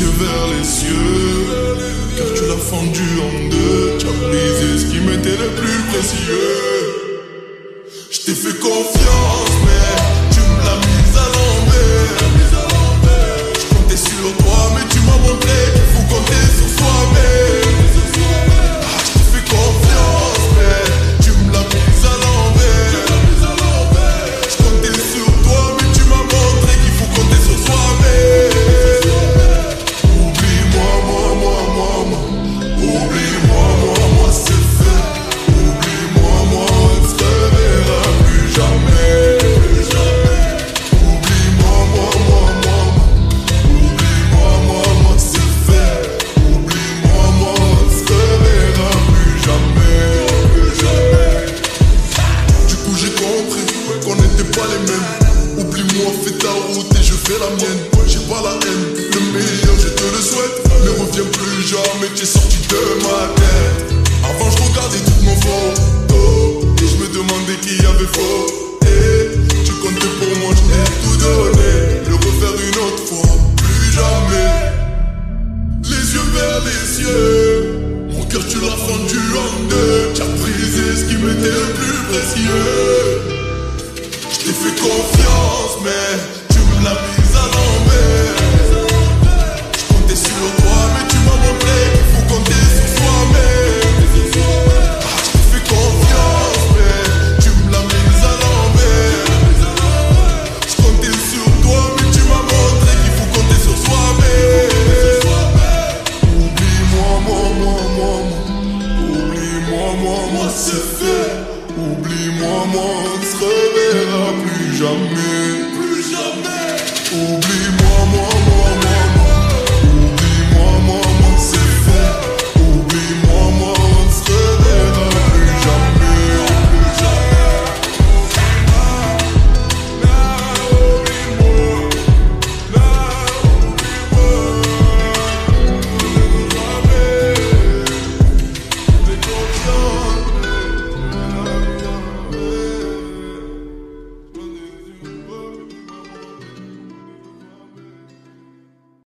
yeux vers les cieux, car tu l'as fendu en deux. Tu as brisé ce qui m'était le plus précieux. Je t'ai fait confiance, mais tu me l'as mise à l'envers. Je comptais sur toi, mais tu m'as montré qu'il faut compter sur soi-même. Je t'ai fait confiance, mais tu me l'as mise à l'envers. Je comptais sur toi, mais tu m'as montré qu'il faut compter sur soi-même. Oublie-moi, Oublie-moi, c'est fait. Oublie-moi, on ne se reverra plus jamais. Oublie-moi, Oublie-moi, c'est fait. Oublie-moi, on ne se reverra plus jamais. Du coup j'ai compris qu'on n'était pas les mêmes. Oublie-moi, fais ta route et je fais la mienne. J'ai pas la haine, le meilleur je te le souhaite. Ne reviens plus jamais, tu es sorti de ma tête. Avant je regardais toutes nos photos et je me demandais qui avait faux. Et tu comptais pour moi, je t'ai tout donné. Le refaire une autre fois, plus jamais. Les yeux vers les cieux, mon cœur tu l'as fendu en deux. Tu as brisé ce qui m'était le plus précieux. Je t'ai fait